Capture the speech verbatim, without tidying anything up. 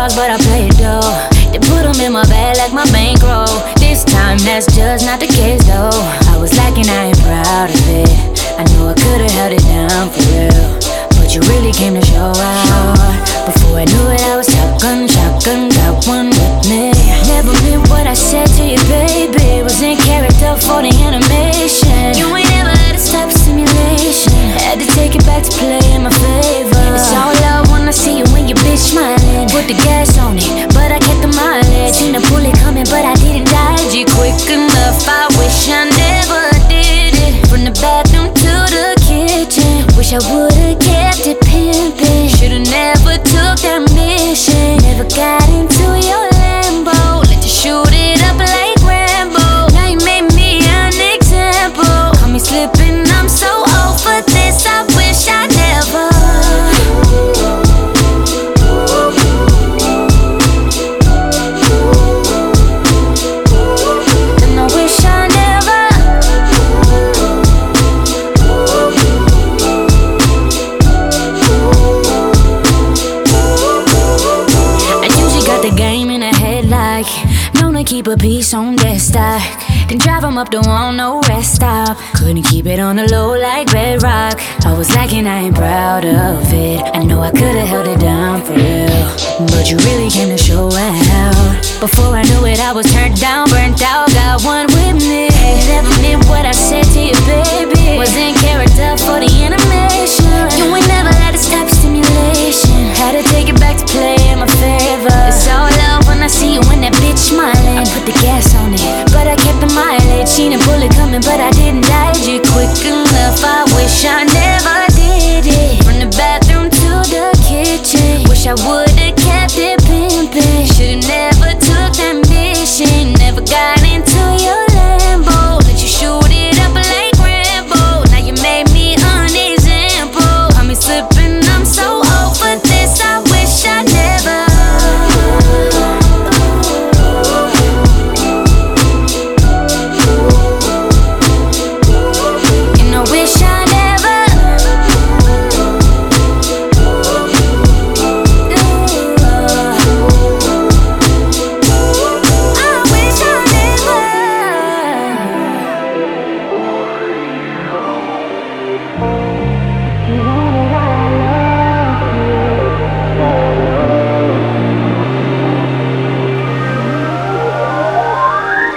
cards, but I play it though. They put them in my bag like my bankroll. This time that's just not the case though. I was lacking, I ain't proud of it. I know I could've held it down for real, but you really came to show out. Before I knew it, I was shotgun, shotgun, got one with me. Never meant what I said to you, baby. Was in character for the animation. You ain't ever let it stop simulation. Had to take it back to play in my favor. It's all love when I see you when you bitch smiling. Put the gas on it, but I kept the mileage. Seen the bullet coming, but I didn't dodge it quick enough. I wish I never did it. From the bathroom to the kitchen, wish I would've kept it pimping. Should've never took that mission. Never got into your Lambo. Let you shoot it up like Rambo. Now you made me an example. Caught me slipping, I'm so over this. I wish I never. And I wish I never. I usually got the game in a headlock. Known to keep a piece on that stock. Then drive 'em up the wall, no rest stop. Couldn't keep it on the low like bedrock. I was lacking, I ain't proud of it. I know I could've held it down for real, but you really came to show out. Before I knew it, I was turned down, burnt out, got one with me. Never meant what I said to you, baby. Was in character for the animation. You ain't never let it stop stimulation. Had to take it back to play in my favor. It's all love when I see you when that bitch smiling. I put the gas on it, but I kept the mileage. Seen a bullet coming, but I didn't dodge it quick enough. I wish I never did it. From the bathroom to the kitchen, wish I would've kept it pimping. Should've never took that mission.